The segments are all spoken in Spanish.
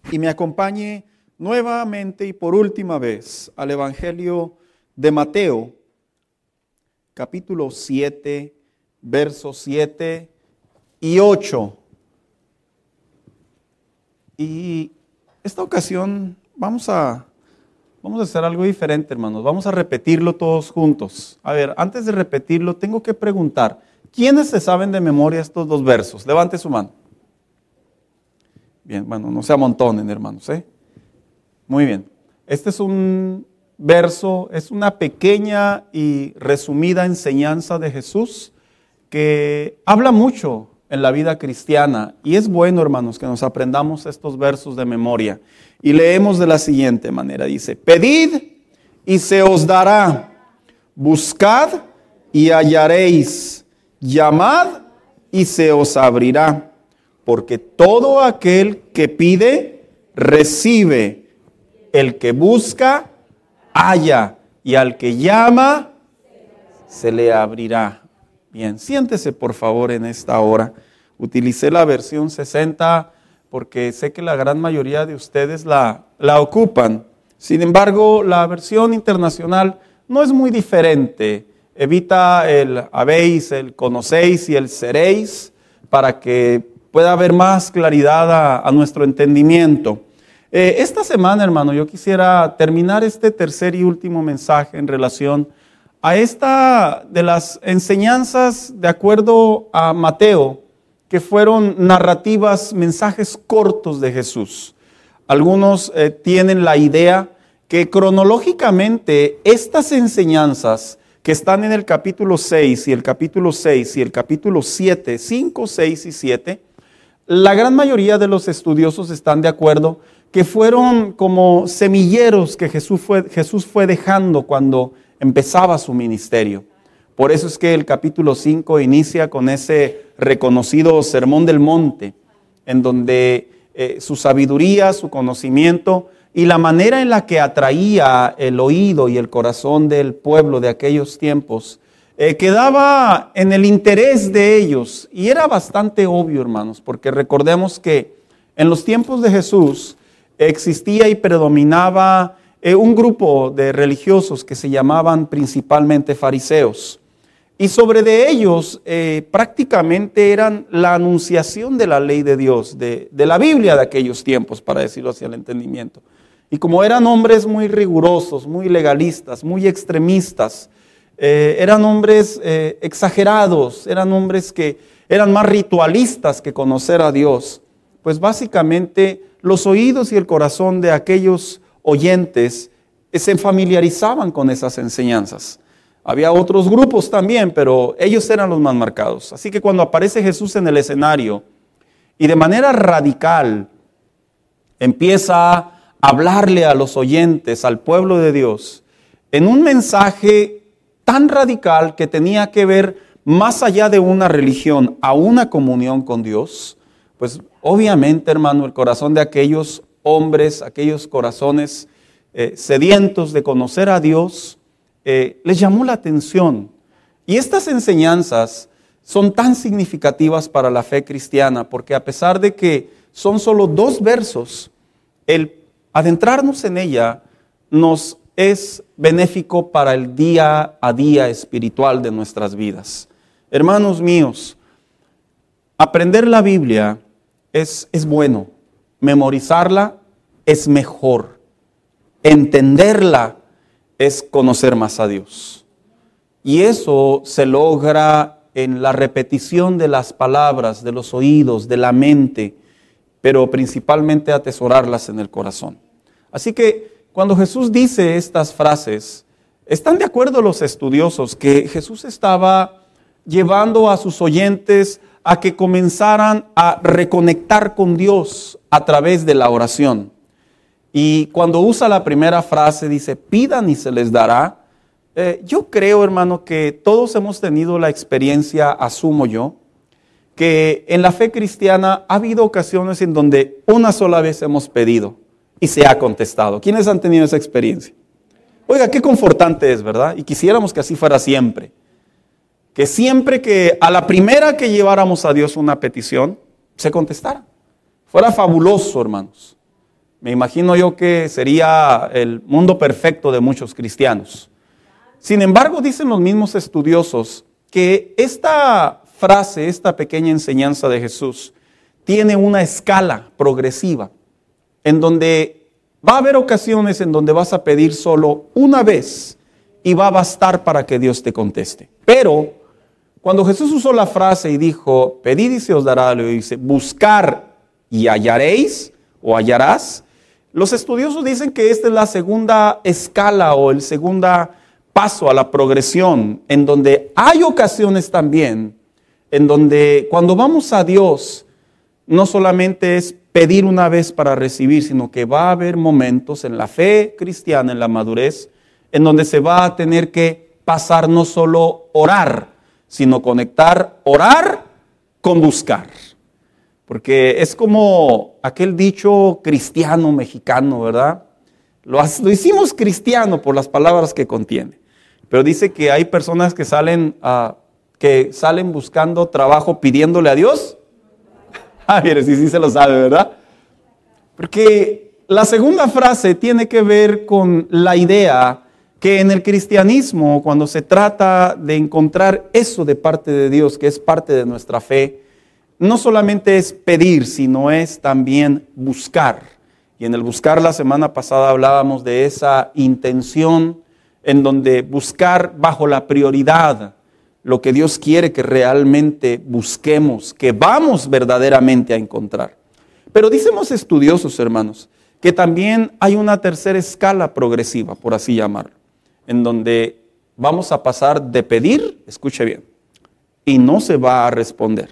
y me acompañe nuevamente y por última vez al Evangelio de Mateo, capítulo 7, versos 7 y 8. Y esta ocasión vamos a hacer algo diferente, hermanos. Vamos a repetirlo todos juntos. A ver, antes de repetirlo, tengo que preguntar, ¿quiénes se saben de memoria estos dos versos? Levante su mano. Bien, bueno, no se amontonen, hermanos, ¿eh? Muy bien. Este es un verso, es una pequeña y resumida enseñanza de Jesús que habla mucho en la vida cristiana. Y es bueno, hermanos, que nos aprendamos estos versos de memoria. Y leemos de la siguiente manera. Dice, pedid y se os dará, buscad y hallaréis, llamad y se os abrirá. Porque todo aquel que pide, recibe. El que busca, halla. Y al que llama, se le abrirá. Bien, siéntese por favor en esta hora. Utilicé la versión 60 porque sé que la gran mayoría de ustedes la ocupan. Sin embargo, la versión internacional no es muy diferente. Evita el habéis, el conocéis y el seréis para que pueda haber más claridad a nuestro entendimiento. Esta semana, hermano, yo quisiera terminar este tercer y último mensaje en relación a esta de las enseñanzas de acuerdo a Mateo, que fueron narrativas, mensajes cortos de Jesús. Algunos tienen la idea que cronológicamente estas enseñanzas que están en el capítulo 6 y el capítulo 6 y el capítulo 7, 5, 6 y 7, la gran mayoría de los estudiosos están de acuerdo que fueron como semilleros que Jesús fue dejando cuando empezaba su ministerio. Por eso es que el capítulo 5 inicia con ese reconocido Sermón del Monte, en donde su sabiduría, su conocimiento y la manera en la que atraía el oído y el corazón del pueblo de aquellos tiempos quedaba en el interés de ellos. Y era bastante obvio, hermanos, porque recordemos que en los tiempos de Jesús existía y predominaba un grupo de religiosos que se llamaban principalmente fariseos. Y sobre de ellos prácticamente eran la anunciación de la ley de Dios, de la Biblia de aquellos tiempos, para decirlo hacia el entendimiento. Y como eran hombres muy rigurosos, muy legalistas, muy extremistas, eran hombres exagerados, eran hombres que eran más ritualistas que conocer a Dios, pues básicamente los oídos y el corazón de aquellos oyentes se familiarizaban con esas enseñanzas. Había otros grupos también, pero ellos eran los más marcados. Así que cuando aparece Jesús en el escenario y de manera radical empieza a hablarle a los oyentes, al pueblo de Dios, en un mensaje tan radical que tenía que ver más allá de una religión a una comunión con Dios, pues obviamente, hermano, el corazón de aquellos hombres, aquellos corazones sedientos de conocer a Dios, les llamó la atención. Y estas enseñanzas son tan significativas para la fe cristiana, porque a pesar de que son solo 2 versos, el adentrarnos en ella nos es benéfico para el día a día espiritual de nuestras vidas. Hermanos míos, aprender la Biblia es bueno, memorizarla es mejor, entenderla es conocer más a Dios. Y eso se logra en la repetición de las palabras, de los oídos, de la mente, pero principalmente atesorarlas en el corazón. Así que cuando Jesús dice estas frases, están de acuerdo los estudiosos que Jesús estaba llevando a sus oyentes a que comenzaran a reconectar con Dios a través de la oración. Y cuando usa la primera frase, dice, pidan y se les dará. Yo creo, hermano, que todos hemos tenido la experiencia, asumo yo, que en la fe cristiana ha habido ocasiones en donde una sola vez hemos pedido y se ha contestado. ¿Quiénes han tenido esa experiencia? Oiga, qué confortante es, ¿verdad? Y quisiéramos que así fuera siempre. Que siempre que a la primera que lleváramos a Dios una petición, se contestara. Fuera fabuloso, hermanos. Me imagino yo que sería el mundo perfecto de muchos cristianos. Sin embargo, dicen los mismos estudiosos que esta frase, esta pequeña enseñanza de Jesús, tiene una escala progresiva, en donde va a haber ocasiones en donde vas a pedir solo una vez y va a bastar para que Dios te conteste. Pero cuando Jesús usó la frase y dijo, pedid y se os dará, le dice, buscar y hallaréis o hallarás, los estudiosos dicen que esta es la segunda escala o el segundo paso a la progresión, en donde hay ocasiones también, en donde cuando vamos a Dios, no solamente es pedir una vez para recibir, sino que va a haber momentos en la fe cristiana, en la madurez, en donde se va a tener que pasar no solo orar, sino conectar orar con buscar. Porque es como aquel dicho cristiano mexicano, ¿verdad? Lo hicimos cristiano por las palabras que contiene. Pero dice que hay personas que salen buscando trabajo pidiéndole a Dios. Mire, sí se lo sabe, ¿verdad? Porque la segunda frase tiene que ver con la idea que en el cristianismo, cuando se trata de encontrar eso de parte de Dios, que es parte de nuestra fe, no solamente es pedir, sino es también buscar. Y en el buscar la semana pasada hablábamos de esa intención en donde buscar bajo la prioridad lo que Dios quiere que realmente busquemos, que vamos verdaderamente a encontrar. Pero dicen los estudiosos, hermanos, que también hay una tercera escala progresiva, por así llamarlo, en donde vamos a pasar de pedir, escuche bien, y no se va a responder.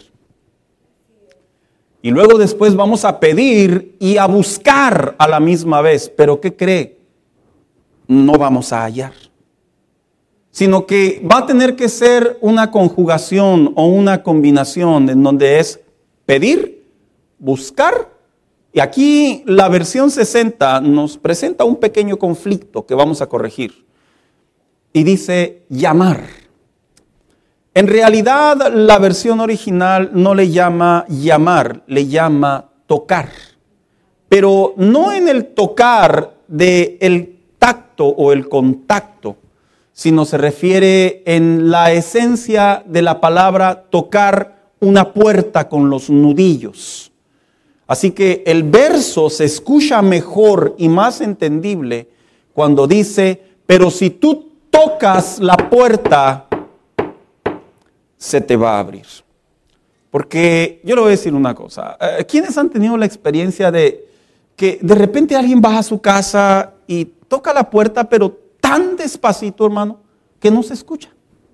Y luego después vamos a pedir y a buscar a la misma vez. Pero ¿qué cree? No vamos a hallar. Sino que va a tener que ser una conjugación o una combinación en donde es pedir, buscar. Y aquí la versión 60 nos presenta un pequeño conflicto que vamos a corregir. Y dice llamar. En realidad, la versión original no le llama llamar, le llama tocar. Pero no en el tocar del tacto o el contacto, sino se refiere en la esencia de la palabra tocar una puerta con los nudillos. Así que el verso se escucha mejor y más entendible cuando dice, pero si tú tocas la puerta, se te va a abrir. Porque yo le voy a decir una cosa. ¿Quiénes han tenido la experiencia de que de repente alguien baja a su casa y toca la puerta, pero tan despacito, hermano, que no se escucha?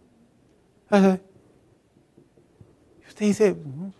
Y usted dice,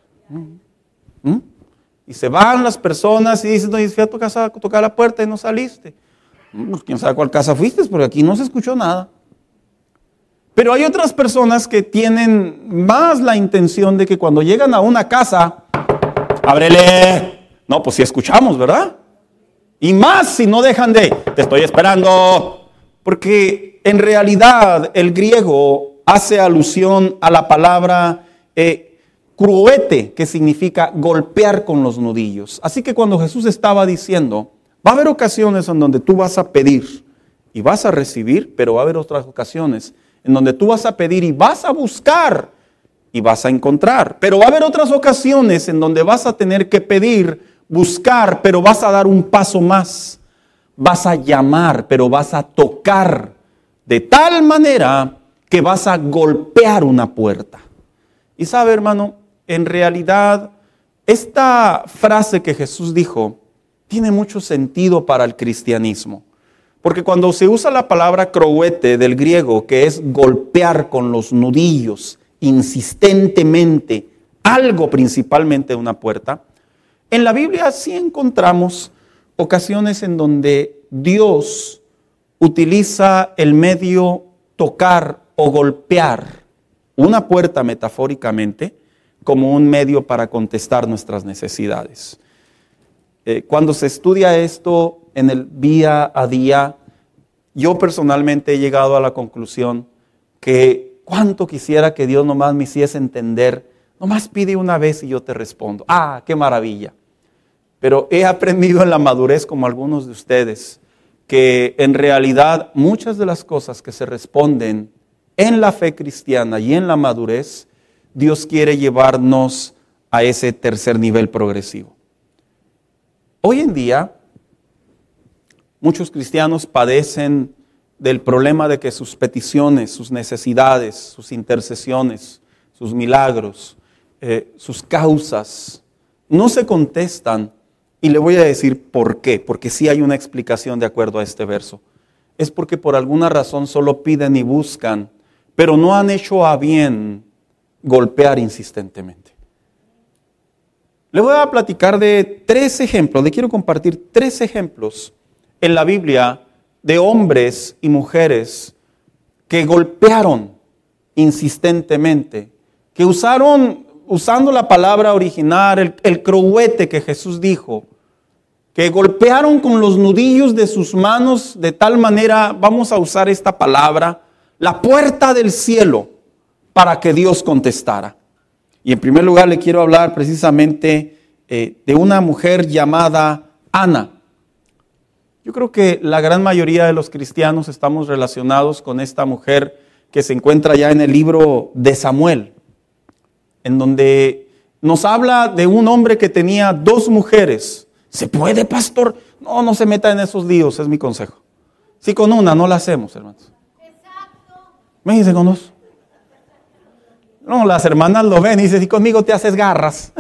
y se van las personas y dicen, no, fui a tu casa a tocar la puerta y no saliste. Pues quién sabe cuál casa fuiste, porque aquí no se escuchó nada. Pero hay otras personas que tienen más la intención de que cuando llegan a una casa, ábrele. No, pues sí escuchamos, ¿verdad? Y más si no dejan de, te estoy esperando. Porque en realidad el griego hace alusión a la palabra cruete, que significa golpear con los nudillos. Así que cuando Jesús estaba diciendo, va a haber ocasiones en donde tú vas a pedir y vas a recibir, pero va a haber otras ocasiones en donde tú vas a pedir y vas a buscar y vas a encontrar. Pero va a haber otras ocasiones en donde vas a tener que pedir, buscar, pero vas a dar un paso más. Vas a llamar, pero vas a tocar de tal manera que vas a golpear una puerta. Y sabe, hermano, en realidad esta frase que Jesús dijo tiene mucho sentido para el cristianismo. Porque cuando se usa la palabra crouete del griego, que es golpear con los nudillos insistentemente, algo principalmente una puerta, en la Biblia sí encontramos ocasiones en donde Dios utiliza el medio tocar o golpear una puerta metafóricamente como un medio para contestar nuestras necesidades. Cuando se estudia esto en el día a día, yo personalmente he llegado a la conclusión que cuánto quisiera que Dios nomás me hiciese entender, nomás pide una vez y yo te respondo. ¡Ah, qué maravilla! pero he aprendido en la madurez, como algunos de ustedes, que en realidad muchas de las cosas que se responden en la fe cristiana y en la madurez, Dios quiere llevarnos a ese tercer nivel progresivo. Hoy en día, muchos cristianos padecen del problema de que sus peticiones, sus necesidades, sus intercesiones, sus milagros, sus causas, no se contestan. Y le voy a decir por qué, porque sí hay una explicación de acuerdo a este verso. Es porque por alguna razón solo piden y buscan, pero no han hecho a bien golpear insistentemente. Le voy a platicar de 3 ejemplos, le quiero compartir 3 ejemplos en la Biblia de hombres y mujeres que golpearon insistentemente, que usando la palabra original, el crohuete que Jesús dijo, que golpearon con los nudillos de sus manos de tal manera, vamos a usar esta palabra, la puerta del cielo, para que Dios contestara. Y en primer lugar le quiero hablar precisamente de una mujer llamada Ana. Yo creo que la gran mayoría de los cristianos estamos relacionados con esta mujer que se encuentra ya en el libro de Samuel, en donde nos habla de un hombre que tenía 2 mujeres. ¿Se puede, pastor? No se meta en esos líos, es mi consejo. Si con una no la hacemos, hermanos. Exacto. Me dice con 2. No, las hermanas lo ven y dicen, si conmigo te haces garras.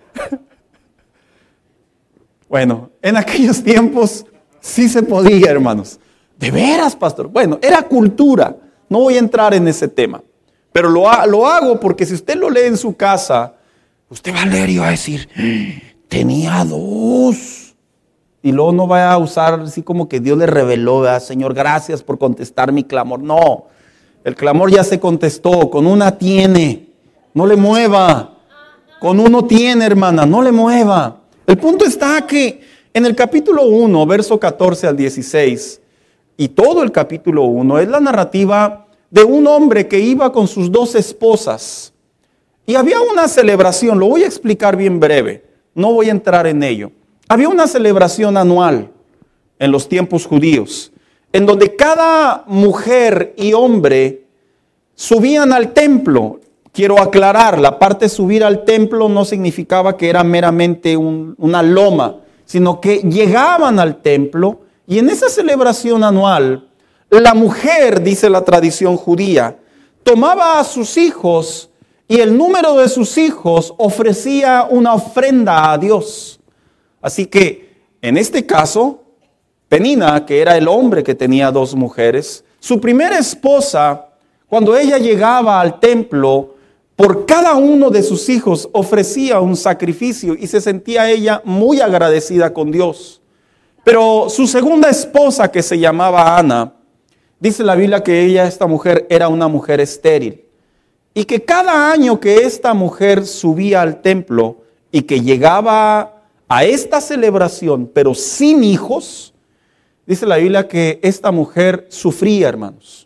Bueno, en aquellos tiempos sí se podía, hermanos. ¿De veras, pastor? Bueno, era cultura. No voy a entrar en ese tema. Pero lo hago porque si usted lo lee en su casa, usted va a leer y va a decir, tenía 2. Y luego no va a usar así como que Dios le reveló, Señor, gracias por contestar mi clamor. No, el clamor ya se contestó, con una tiene, no le mueva. Con uno tiene, hermana, no le mueva. El punto está que en el capítulo 1, verso 14 al 16, y todo el capítulo 1 es la narrativa de un hombre que iba con sus 2 esposas. Y había una celebración, lo voy a explicar bien breve, no voy a entrar en ello. Había una celebración anual en los tiempos judíos, en donde cada mujer y hombre subían al templo. Quiero aclarar, la parte de subir al templo no significaba que era meramente una loma, sino que llegaban al templo y en esa celebración anual, la mujer, dice la tradición judía, tomaba a sus hijos y el número de sus hijos ofrecía una ofrenda a Dios. Así que, en este caso, Penina, que era el hombre que tenía 2 mujeres, su primera esposa, cuando ella llegaba al templo, por cada uno de sus hijos ofrecía un sacrificio y se sentía ella muy agradecida con Dios. Pero su segunda esposa, que se llamaba Ana, dice la Biblia que esta mujer era una mujer estéril. Y que cada año que esta mujer subía al templo y que llegaba a esta celebración, pero sin hijos, dice la Biblia que esta mujer sufría, hermanos.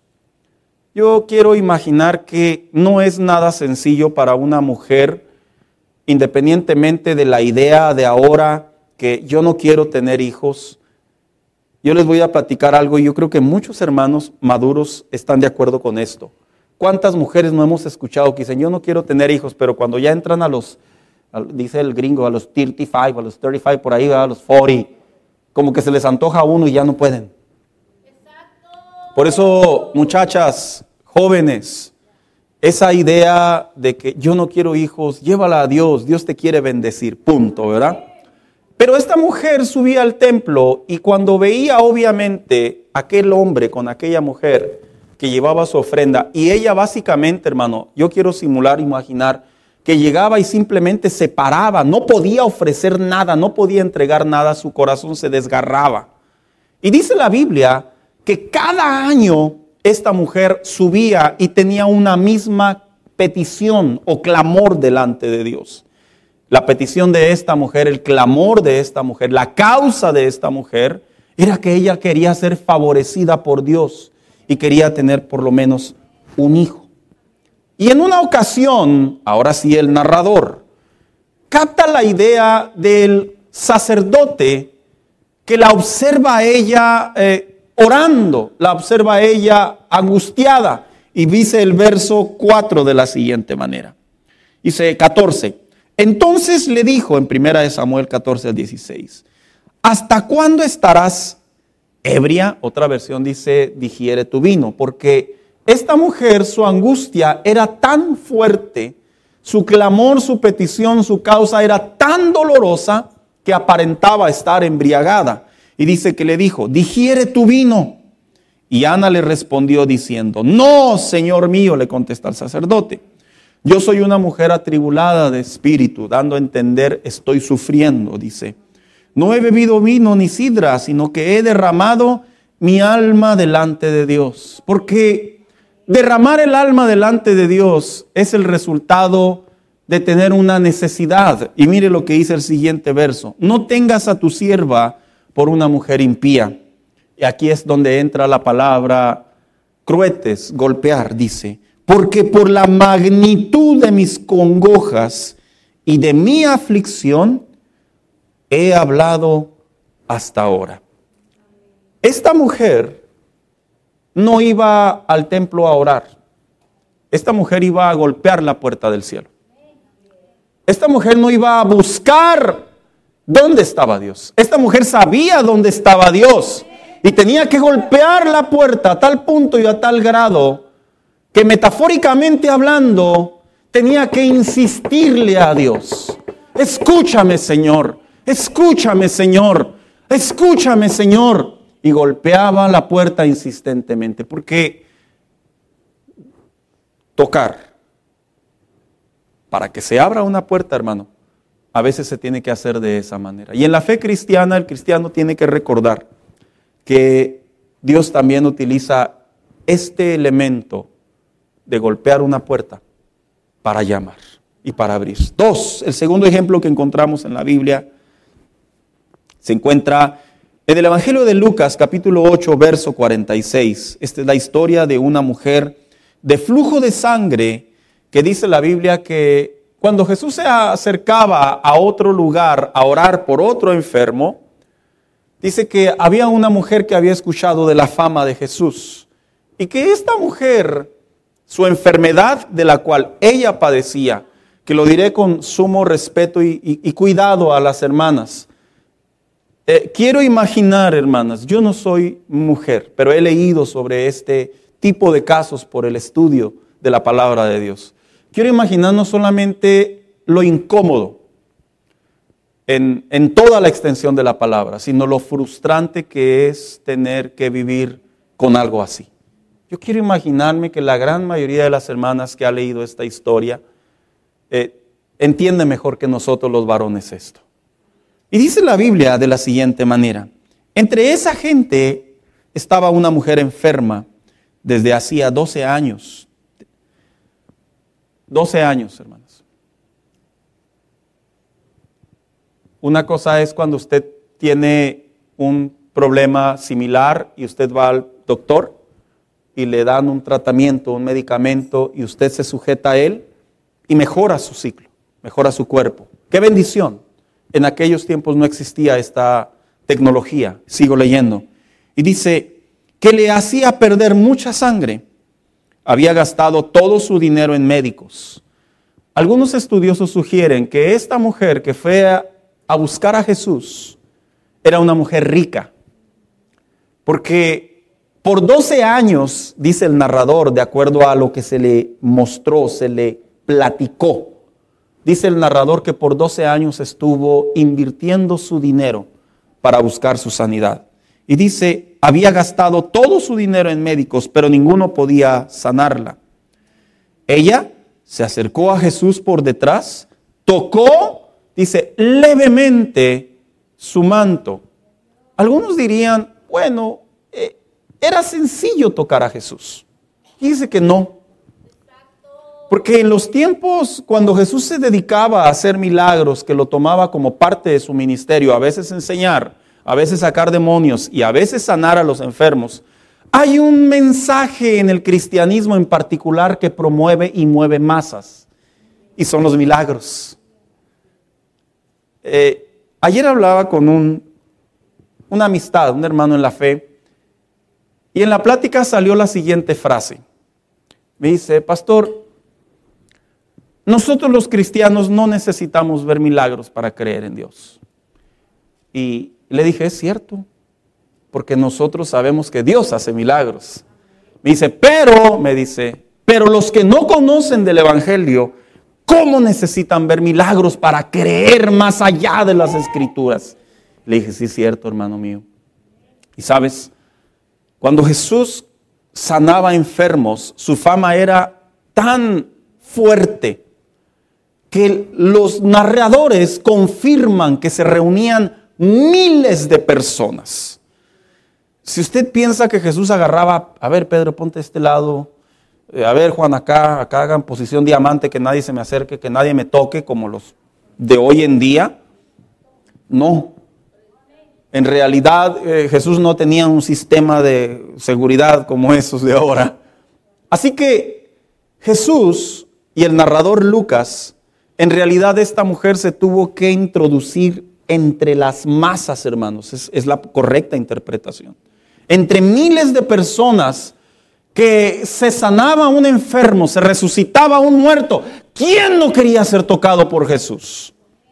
Yo quiero imaginar que no es nada sencillo para una mujer, independientemente de la idea de ahora que yo no quiero tener hijos. Yo les voy a platicar algo y yo creo que muchos hermanos maduros están de acuerdo con esto. ¿Cuántas mujeres no hemos escuchado que dicen, yo no quiero tener hijos, pero cuando ya entran dice el gringo, a los 35, a los 35, por ahí, a los 40, como que se les antoja a uno y ya no pueden? Por eso, muchachas, jóvenes, esa idea de que yo no quiero hijos, llévala a Dios, Dios te quiere bendecir, punto, ¿verdad? Pero esta mujer subía al templo y cuando veía obviamente aquel hombre con aquella mujer que llevaba su ofrenda, y ella básicamente, hermano, yo quiero simular, imaginar, que llegaba y simplemente se paraba, no podía ofrecer nada, no podía entregar nada, su corazón se desgarraba. Y dice la Biblia que cada año esta mujer subía y tenía una misma petición o clamor delante de Dios. La petición de esta mujer, el clamor de esta mujer, la causa de esta mujer, era que ella quería ser favorecida por Dios y quería tener por lo menos un hijo. Y en una ocasión, ahora sí el narrador, capta la idea del sacerdote que la observa a ella orando, la observa a ella angustiada. Y dice el verso 4 de la siguiente manera. Dice 14. Entonces le dijo en 1 Samuel 14 al 16. ¿Hasta cuándo estarás ebria? Otra versión dice, digiere tu vino. Porque esta mujer, su angustia era tan fuerte, su clamor, su petición, su causa era tan dolorosa que aparentaba estar embriagada. Y dice que le dijo, digiere tu vino. Y Ana le respondió diciendo, no, Señor mío, le contesta el sacerdote. Yo soy una mujer atribulada de espíritu, dando a entender, estoy sufriendo, dice. No he bebido vino ni sidra, sino que he derramado mi alma delante de Dios. Porque derramar el alma delante de Dios es el resultado de tener una necesidad. Y mire lo que dice el siguiente verso. No tengas a tu sierva por una mujer impía. Y aquí es donde entra la palabra cruetes, golpear, dice. Porque por la magnitud de mis congojas y de mi aflicción he hablado hasta ahora. Esta mujer no iba al templo a orar. Esta mujer iba a golpear la puerta del cielo. Esta mujer no iba a buscar dónde estaba Dios. Esta mujer sabía dónde estaba Dios. Y tenía que golpear la puerta a tal punto y a tal grado que metafóricamente hablando tenía que insistirle a Dios. Escúchame, Señor. Escúchame, Señor. Escúchame, Señor. Y golpeaba la puerta insistentemente. Porque tocar, para que se abra una puerta, hermano, a veces se tiene que hacer de esa manera. Y en la fe cristiana, el cristiano tiene que recordar que Dios también utiliza este elemento de golpear una puerta para llamar y para abrir. 2, el segundo ejemplo que encontramos en la Biblia se encuentra en el Evangelio de Lucas, capítulo 8, verso 46. Esta es la historia de una mujer de flujo de sangre que dice la Biblia que cuando Jesús se acercaba a otro lugar a orar por otro enfermo, dice que había una mujer que había escuchado de la fama de Jesús y que esta mujer, su enfermedad de la cual ella padecía, que lo diré con sumo respeto y cuidado a las hermanas. Quiero imaginar, hermanas, yo no soy mujer, pero he leído sobre este tipo de casos por el estudio de la palabra de Dios. Quiero imaginar no solamente lo incómodo en toda la extensión de la palabra, sino lo frustrante que es tener que vivir con algo así. Yo quiero imaginarme que la gran mayoría de las hermanas que ha leído esta historia entiende mejor que nosotros los varones esto. Y dice la Biblia de la siguiente manera: entre esa gente estaba una mujer enferma desde hacía 12 años. 12 años, hermanos. Una cosa es cuando usted tiene un problema similar y usted va al doctor y le dan un tratamiento, un medicamento y usted se sujeta a él y mejora su ciclo, mejora su cuerpo. ¡Qué bendición! En aquellos tiempos no existía esta tecnología. Sigo leyendo. Y dice que le hacía perder mucha sangre. Había gastado todo su dinero en médicos. Algunos estudiosos sugieren que esta mujer que fue a buscar a Jesús era una mujer rica. Porque por 12 años, dice el narrador, de acuerdo a lo que se le mostró, se le platicó, dice el narrador que por 12 años estuvo invirtiendo su dinero para buscar su sanidad. Y dice, había gastado todo su dinero en médicos, pero ninguno podía sanarla. Ella se acercó a Jesús por detrás, tocó, dice, levemente su manto. Algunos dirían, bueno, era sencillo tocar a Jesús. Y dice que no. Porque en los tiempos cuando Jesús se dedicaba a hacer milagros, que lo tomaba como parte de su ministerio, a veces enseñar, a veces sacar demonios y a veces sanar a los enfermos, hay un mensaje en el cristianismo en particular que promueve y mueve masas, y son los milagros. Ayer hablaba con una amistad, un hermano en la fe, y en la plática salió la siguiente frase. Me dice, pastor, nosotros los cristianos no necesitamos ver milagros para creer en Dios. Y le dije, es cierto, porque nosotros sabemos que Dios hace milagros. Me dice, pero los que no conocen del Evangelio, ¿cómo necesitan ver milagros para creer más allá de las Escrituras? Le dije, sí, es cierto, hermano mío. Y sabes, cuando Jesús sanaba enfermos, su fama era tan fuerte que los narradores confirman que se reunían miles de personas. Si usted piensa que Jesús agarraba, a ver Pedro, ponte a este lado, a ver Juan, acá hagan posición diamante, que nadie se me acerque, que nadie me toque, como los de hoy en día, no. En realidad Jesús no tenía un sistema de seguridad como esos de ahora. Así que Jesús y el narrador Lucas, en realidad esta mujer se tuvo que introducir entre las masas, hermanos. Es la correcta interpretación. Entre miles de personas que se sanaba un enfermo, se resucitaba un muerto. ¿Quién no quería ser tocado por Jesús?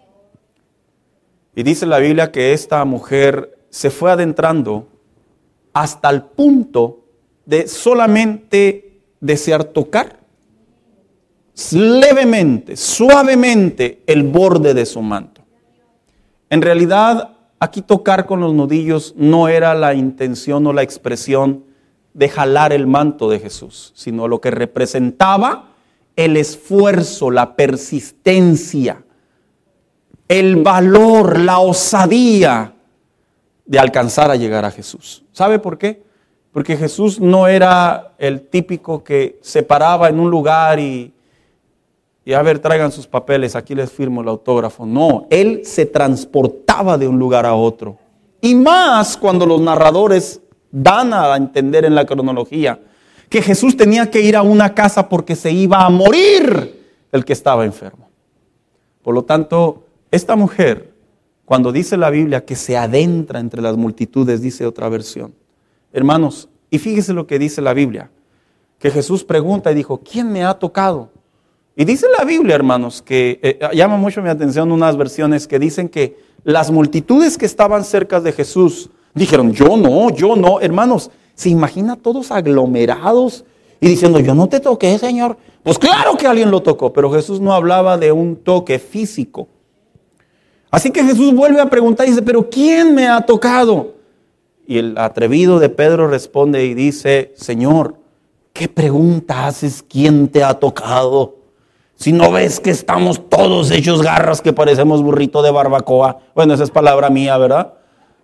Y dice la Biblia que esta mujer se fue adentrando hasta el punto de solamente desear tocar levemente, suavemente el borde de su manto. En realidad, aquí tocar con los nudillos no era la intención o la expresión de jalar el manto de Jesús, sino lo que representaba el esfuerzo, la persistencia, el valor, la osadía de alcanzar a llegar a Jesús. ¿Sabe por qué? Porque Jesús no era el típico que se paraba en un lugar y a ver, traigan sus papeles, aquí les firmo el autógrafo. No, Él se transportaba de un lugar a otro. Y más cuando los narradores dan a entender en la cronología que Jesús tenía que ir a una casa porque se iba a morir el que estaba enfermo. Por lo tanto, esta mujer, cuando dice la Biblia que se adentra entre las multitudes, dice otra versión. Hermanos, y fíjese lo que dice la Biblia, que Jesús pregunta y dijo, ¿quién me ha tocado? Y dice la Biblia, hermanos, que llama mucho mi atención unas versiones que dicen que las multitudes que estaban cerca de Jesús dijeron, yo no, hermanos, ¿se imagina todos aglomerados y diciendo, yo no te toqué, Señor? Pues claro que alguien lo tocó, pero Jesús no hablaba de un toque físico. Así que Jesús vuelve a preguntar y dice, ¿pero quién me ha tocado? Y el atrevido de Pedro responde y dice, Señor, ¿qué pregunta haces? ¿Quién te ha tocado? Si no ves que estamos todos hechos garras que parecemos burrito de barbacoa. Bueno, esa es palabra mía, ¿verdad?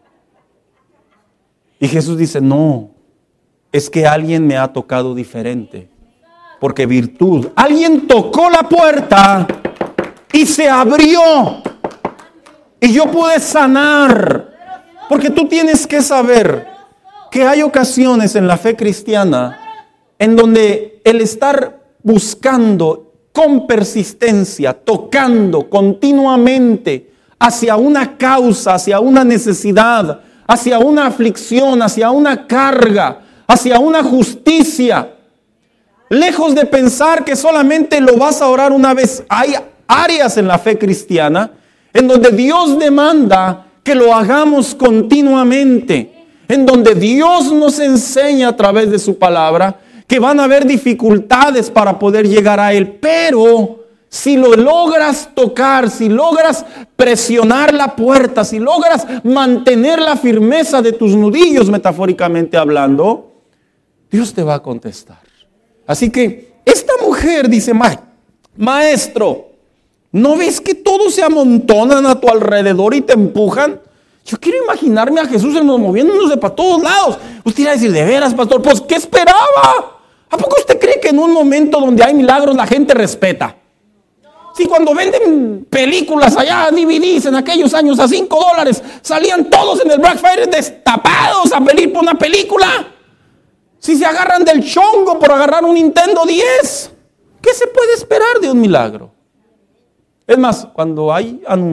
Y Jesús dice, no, es que alguien me ha tocado diferente. Porque virtud, alguien tocó la puerta y se abrió. Y yo pude sanar. Porque tú tienes que saber que hay ocasiones en la fe cristiana en donde el estar buscando con persistencia, tocando continuamente hacia una causa, hacia una necesidad, hacia una aflicción, hacia una carga, hacia una justicia. Lejos de pensar que solamente lo vas a orar una vez, hay áreas en la fe cristiana en donde Dios demanda que lo hagamos continuamente, en donde Dios nos enseña a través de su palabra que van a haber dificultades para poder llegar a Él, pero si lo logras tocar, si logras presionar la puerta, si logras mantener la firmeza de tus nudillos, metafóricamente hablando, Dios te va a contestar. Así que esta mujer dice, maestro, ¿no ves que todos se amontonan a tu alrededor y te empujan? Yo quiero imaginarme a Jesús moviéndonos de para todos lados. Usted irá a decir, de veras, pastor, pues ¿qué esperaba? ¿A poco usted cree que en un momento donde hay milagros la gente respeta? Si cuando venden películas allá, DVDs en aquellos años a $5, salían todos en el Black Friday destapados a pedir por una película. Si se agarran del chongo por agarrar un Nintendo 10, ¿qué se puede esperar de un milagro? Es más, cuando hay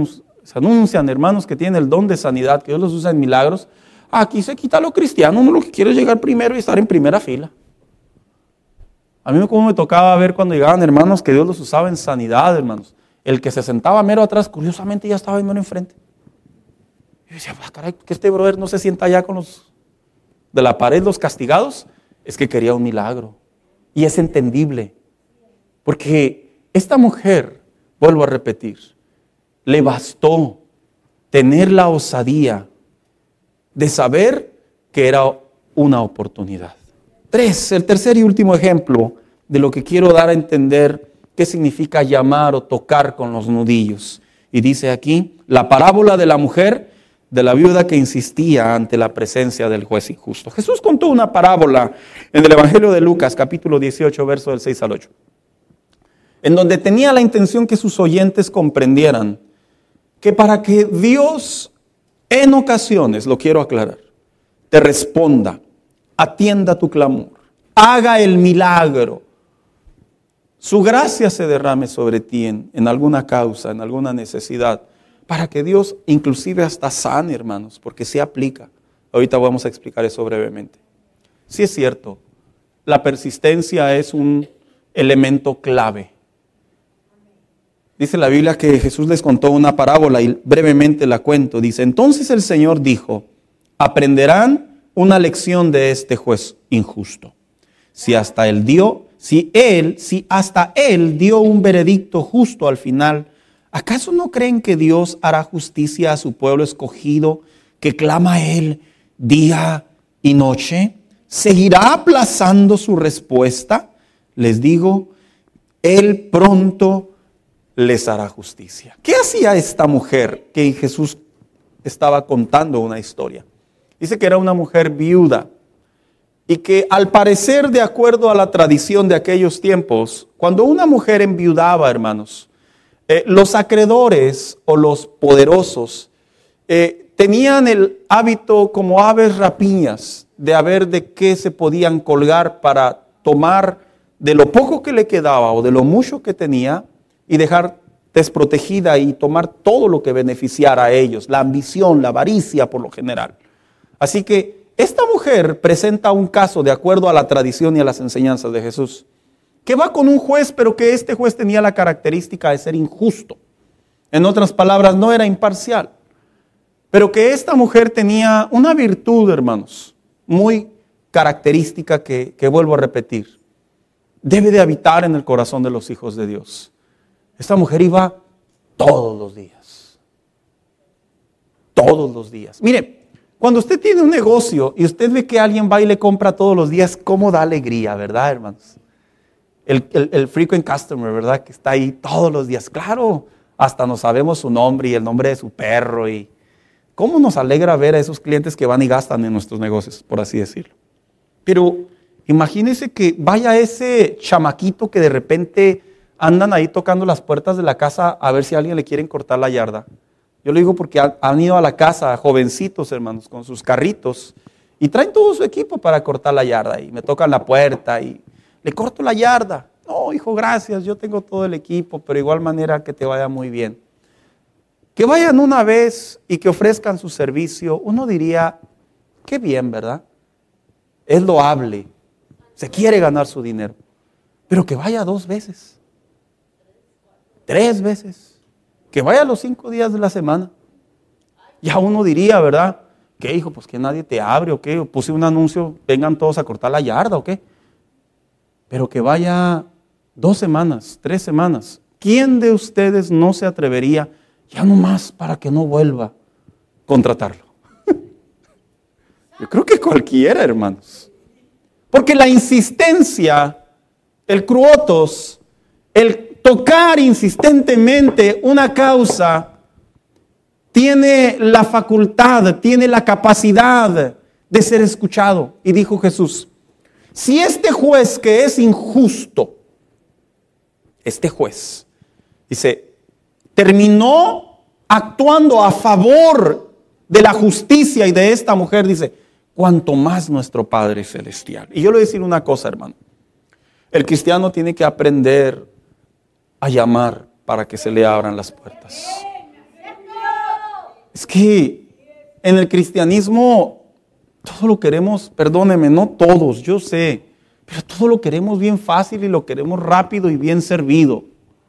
Se anuncian hermanos que tienen el don de sanidad, que Dios los usa en milagros. Aquí se quita lo cristiano, uno lo que quiere es llegar primero y estar en primera fila. A mí como me tocaba ver cuando llegaban hermanos que Dios los usaba en sanidad, hermanos. El que se sentaba mero atrás, curiosamente ya estaba mero enfrente. Y yo decía, caray, que este brother no se sienta allá con los de la pared, los castigados. Es que quería un milagro. Y es entendible. Porque esta mujer, vuelvo a repetir, le bastó tener la osadía de saber que era una oportunidad. 3, el tercer y último ejemplo de lo que quiero dar a entender qué significa llamar o tocar con los nudillos. Y dice aquí, la parábola de la mujer, de la viuda que insistía ante la presencia del juez injusto. Jesús contó una parábola en el Evangelio de Lucas, capítulo 18, verso del 6 al 8, en donde tenía la intención que sus oyentes comprendieran que para que Dios en ocasiones, lo quiero aclarar, te responda, atienda tu clamor, haga el milagro, su gracia se derrame sobre ti en alguna causa, en alguna necesidad, para que Dios inclusive hasta sane, hermanos, porque se aplica. Ahorita vamos a explicar eso brevemente. Sí es cierto, la persistencia es un elemento clave. Dice la Biblia que Jesús les contó una parábola y brevemente la cuento. Dice, entonces el Señor dijo, aprenderán una lección de este juez injusto. Si hasta él dio un veredicto justo al final, ¿acaso no creen que Dios hará justicia a su pueblo escogido que clama a él día y noche? ¿Seguirá aplazando su respuesta? Les digo, él pronto les hará justicia. ¿Qué hacía esta mujer que Jesús estaba contando una historia? Dice que era una mujer viuda y que al parecer, de acuerdo a la tradición de aquellos tiempos, cuando una mujer enviudaba, hermanos, los acreedores o los poderosos tenían el hábito como aves rapiñas de a ver de qué se podían colgar para tomar de lo poco que le quedaba o de lo mucho que tenía y dejar desprotegida y tomar todo lo que beneficiara a ellos, la ambición, la avaricia por lo general. Así que esta mujer presenta un caso de acuerdo a la tradición y a las enseñanzas de Jesús, que va con un juez, pero que este juez tenía la característica de ser injusto. En otras palabras, no era imparcial, pero que esta mujer tenía una virtud, hermanos, muy característica que vuelvo a repetir, debe de habitar en el corazón de los hijos de Dios. Esta mujer iba todos los días. Todos los días. Mire, cuando usted tiene un negocio y usted ve que alguien va y le compra todos los días, ¿cómo da alegría, verdad, hermanos? El frequent customer, ¿verdad? Que está ahí todos los días. Claro, hasta no sabemos su nombre y el nombre de su perro. Y cómo nos alegra ver a esos clientes que van y gastan en nuestros negocios, por así decirlo. Pero imagínese que vaya ese chamaquito que de repente andan ahí tocando las puertas de la casa a ver si a alguien le quieren cortar la yarda. Yo lo digo porque han ido a la casa jovencitos, hermanos, con sus carritos y traen todo su equipo para cortar la yarda. Y me tocan la puerta y le corto la yarda. No, hijo, gracias, yo tengo todo el equipo, pero de igual manera que te vaya muy bien. Que vayan una vez y que ofrezcan su servicio, uno diría, qué bien, ¿verdad? Es loable, se quiere ganar su dinero, pero que vaya 2 veces. 3 veces, que vaya los 5 días de la semana. Ya uno diría, ¿verdad? ¿Qué, hijo? Pues que nadie te abre o qué, puse un anuncio, vengan todos a cortar la yarda o qué. Pero que vaya 2 semanas, 3 semanas. ¿Quién de ustedes no se atrevería, ya nomás para que no vuelva, contratarlo? Yo creo que cualquiera, hermanos. Porque la insistencia, el cruotos, el tocar insistentemente una causa tiene la facultad, tiene la capacidad de ser escuchado. Y dijo Jesús, si este juez que es injusto, este juez, dice, terminó actuando a favor de la justicia y de esta mujer, dice, cuanto más nuestro Padre Celestial. Y yo le voy a decir una cosa, hermano. El cristiano tiene que aprender a llamar para que se le abran las puertas. Es que en el cristianismo todo lo queremos, perdóneme, no todos, yo sé, pero todo lo queremos bien fácil y lo queremos rápido y bien servido.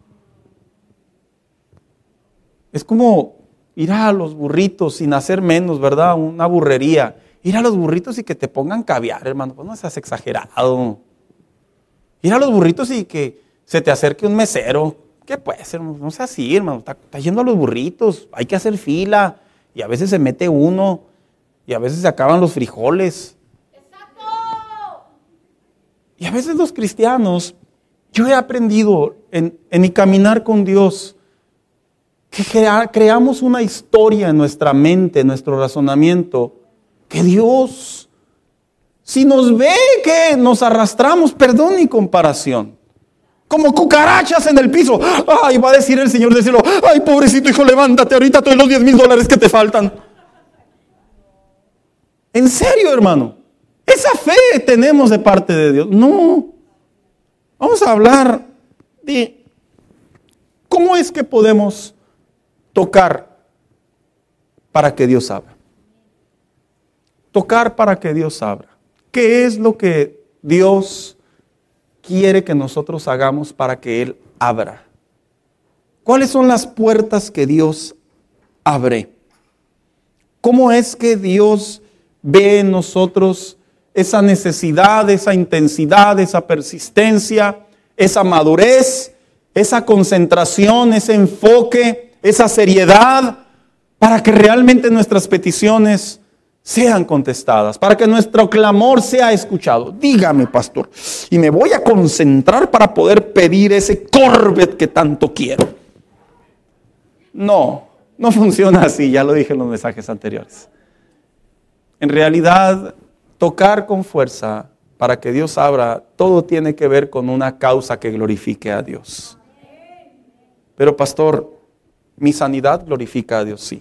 Es como ir a los burritos sin hacer menos, ¿verdad? Una burrería. Ir a los burritos y que te pongan caviar, hermano, pues no seas exagerado. Ir a los burritos y que se te acerque un mesero. ¿Qué puede ser? No sea así, hermano. Está yendo a los burritos, hay que hacer fila. Y a veces se mete uno, y a veces se acaban los frijoles. ¡Exacto! Y a veces los cristianos, yo he aprendido en mi caminar con Dios, que creamos una historia en nuestra mente, en nuestro razonamiento, que Dios, si nos ve que nos arrastramos, perdón mi comparación, como cucarachas en el piso, ay, va a decir el Señor del cielo, ay, pobrecito hijo, levántate, ahorita te doy los $10,000 que te faltan. En serio, hermano, esa fe tenemos de parte de Dios. No, vamos a hablar de cómo es que podemos tocar para que Dios abra. Tocar para que Dios abra. ¿Qué es lo que Dios quiere que nosotros hagamos para que Él abra? ¿Cuáles son las puertas que Dios abre? ¿Cómo es que Dios ve en nosotros esa necesidad, esa intensidad, esa persistencia, esa madurez, esa concentración, ese enfoque, esa seriedad, para que realmente nuestras peticiones sean contestadas, para que nuestro clamor sea escuchado? Dígame, pastor, y me voy a concentrar para poder pedir ese Corvette que tanto quiero. No funciona así, ya lo dije en los mensajes anteriores. En realidad, tocar con fuerza para que Dios abra, todo tiene que ver con una causa que glorifique a Dios. Pero pastor, mi sanidad glorifica a Dios, sí.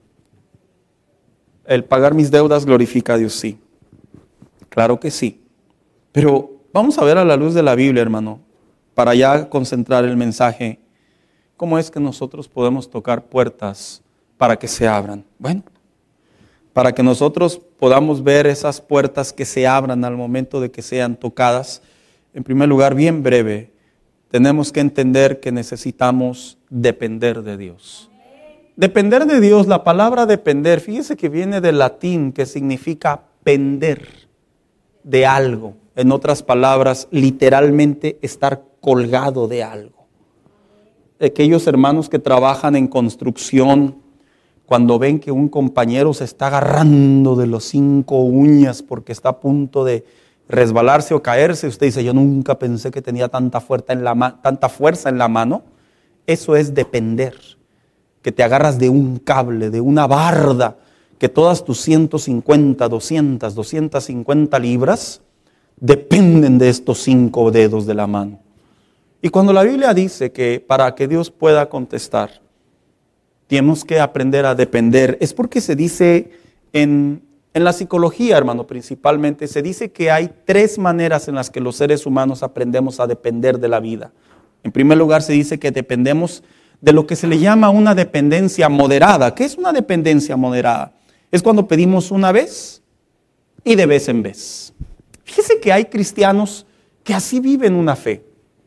El pagar mis deudas glorifica a Dios, sí. Claro que sí. Pero vamos a ver a la luz de la Biblia, hermano, para ya concentrar el mensaje, cómo es que nosotros podemos tocar puertas para que se abran. Bueno, para que nosotros podamos ver esas puertas que se abran al momento de que sean tocadas, en primer lugar, bien breve, tenemos que entender que necesitamos depender de Dios. Depender de Dios, la palabra depender, fíjese que viene del latín que significa pender de algo. En otras palabras, literalmente estar colgado de algo. Aquellos hermanos que trabajan en construcción, cuando ven que un compañero se está agarrando de los 5 uñas porque está a punto de resbalarse o caerse, usted dice, yo nunca pensé que tenía tanta fuerza en la mano. Eso es depender, que te agarras de un cable, de una barda, que todas tus 150, 200, 250 libras dependen de estos 5 dedos de la mano. Y cuando la Biblia dice que para que Dios pueda contestar, tenemos que aprender a depender, es porque se dice en la psicología, hermano, principalmente, se dice que hay 3 maneras en las que los seres humanos aprendemos a depender de la vida. En primer lugar, se dice que dependemos de lo que se le llama una dependencia moderada. ¿Qué es una dependencia moderada? Es cuando pedimos una vez y de vez en vez. Fíjese que hay cristianos que así viven una fe.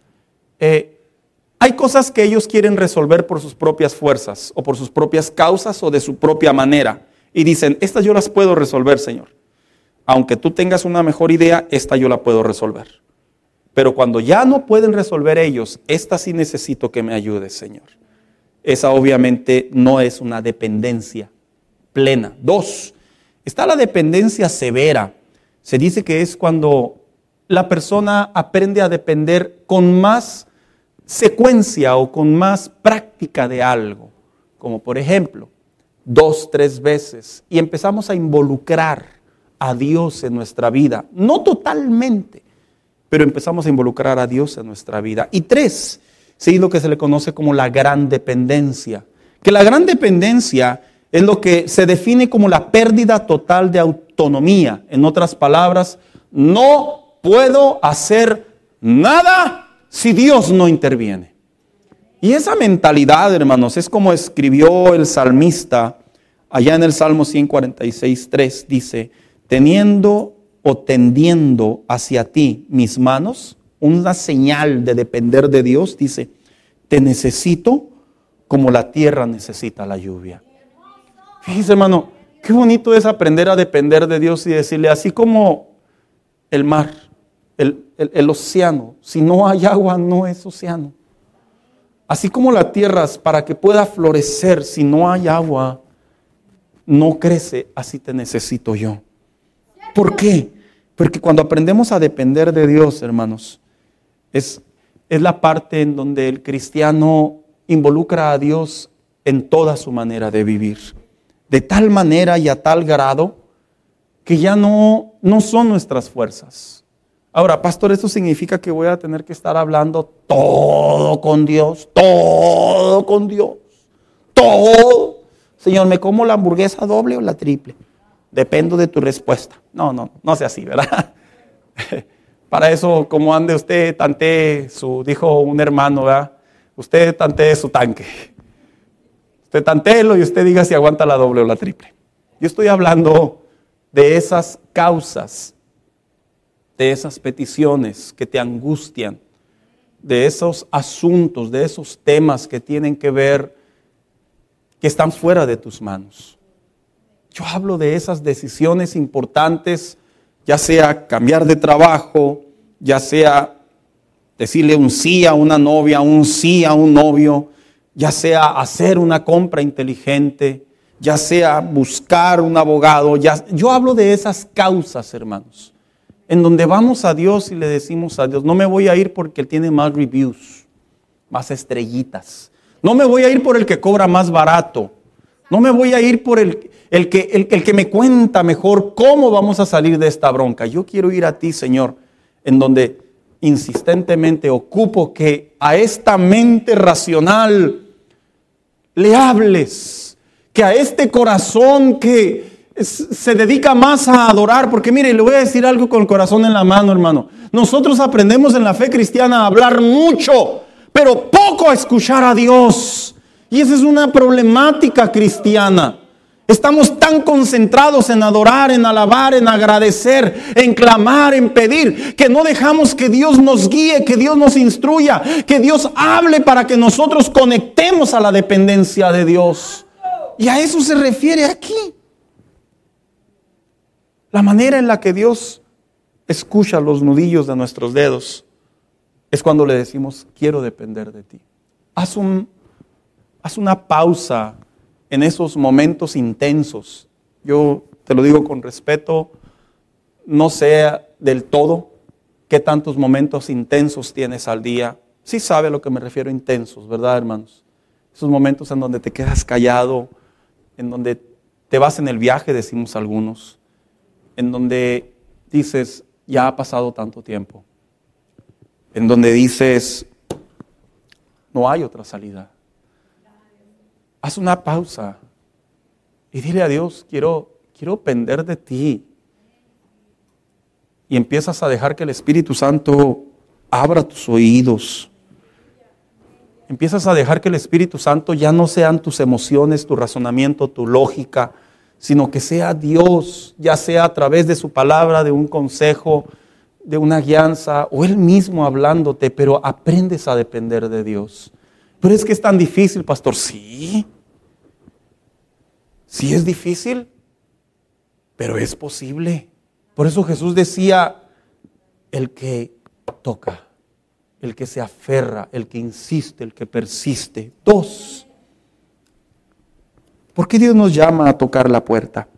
Hay cosas que ellos quieren resolver por sus propias fuerzas o por sus propias causas o de su propia manera. Y dicen, estas yo las puedo resolver, Señor. Aunque tú tengas una mejor idea, esta yo la puedo resolver. Pero cuando ya no pueden resolver ellos, esta sí necesito que me ayudes, Señor. Esa obviamente no es una dependencia plena. 2, está la dependencia severa. Se dice que es cuando la persona aprende a depender con más secuencia o con más práctica de algo. Como por ejemplo, 2, 3 veces. Y empezamos a involucrar a Dios en nuestra vida. No totalmente, pero empezamos a involucrar a Dios en nuestra vida. Y 3, sí, lo que se le conoce como la gran dependencia. Que la gran dependencia es lo que se define como la pérdida total de autonomía. En otras palabras, no puedo hacer nada si Dios no interviene. Y esa mentalidad, hermanos, es como escribió el salmista Allá en el Salmo 146:3 dice, teniendo o tendiendo hacia ti mis manos, una señal de depender de Dios, dice, te necesito como la tierra necesita la lluvia. Fíjese, hermano, qué bonito es aprender a depender de Dios y decirle, así como el mar, el océano, si no hay agua no es océano. Así como la tierra, para que pueda florecer, si no hay agua, no crece, así te necesito yo. ¿Por qué? Porque cuando aprendemos a depender de Dios, hermanos, es la parte en donde el cristiano involucra a Dios en toda su manera de vivir. De tal manera y a tal grado que ya no son nuestras fuerzas. Ahora, pastor, ¿esto significa que voy a tener que estar hablando todo con Dios? Todo con Dios. Todo. Señor, ¿me como la hamburguesa doble o la triple? Dependo de tu respuesta. No sea así, ¿verdad? Para eso, como ande usted, tantee dijo un hermano, ¿verdad? Usted tantee su tanque. Usted tantéelo y usted diga si aguanta la doble o la triple. Yo estoy hablando de esas causas, de esas peticiones que te angustian, de esos asuntos, de esos temas que tienen que ver, que están fuera de tus manos. Yo hablo de esas decisiones importantes, ya sea cambiar de trabajo, ya sea decirle un sí a una novia, un sí a un novio, ya sea hacer una compra inteligente, ya sea buscar un abogado. Yo hablo de esas causas, hermanos, en donde vamos a Dios y le decimos a Dios, no me voy a ir porque Él tiene más reviews, más estrellitas. No me voy a ir por el que cobra más barato. No me voy a ir por el que me cuenta mejor cómo vamos a salir de esta bronca. Yo quiero ir a ti, Señor, en donde insistentemente ocupo que a esta mente racional le hables, que a este corazón que se dedica más a adorar, porque mire, le voy a decir algo con el corazón en la mano, hermano. Nosotros aprendemos en la fe cristiana a hablar mucho, pero poco a escuchar a Dios. Y esa es una problemática cristiana. Estamos tan concentrados en adorar, en alabar, en agradecer, en clamar, en pedir, que no dejamos que Dios nos guíe, que Dios nos instruya, que Dios hable para que nosotros conectemos a la dependencia de Dios. Y a eso se refiere aquí. La manera en la que Dios escucha los nudillos de nuestros dedos es cuando le decimos, quiero depender de ti. Haz una pausa en esos momentos intensos. Yo te lo digo con respeto, no sé del todo qué tantos momentos intensos tienes al día. Sí sabe a lo que me refiero intensos, ¿verdad, hermanos? Esos momentos en donde te quedas callado, en donde te vas en el viaje, decimos algunos, en donde dices, ya ha pasado tanto tiempo, en donde dices, no hay otra salida. Haz una pausa y dile a Dios, quiero depender de ti. Y empiezas a dejar que el Espíritu Santo abra tus oídos. Empiezas a dejar que el Espíritu Santo ya no sean tus emociones, tu razonamiento, tu lógica, sino que sea Dios, ya sea a través de su palabra, de un consejo, de una guianza, o Él mismo hablándote, pero aprendes a depender de Dios. Pero es que es tan difícil, pastor. Sí es difícil, pero es posible. Por eso Jesús decía, el que toca, el que se aferra, el que insiste, el que persiste. 2. ¿Por qué Dios nos llama a tocar la puerta?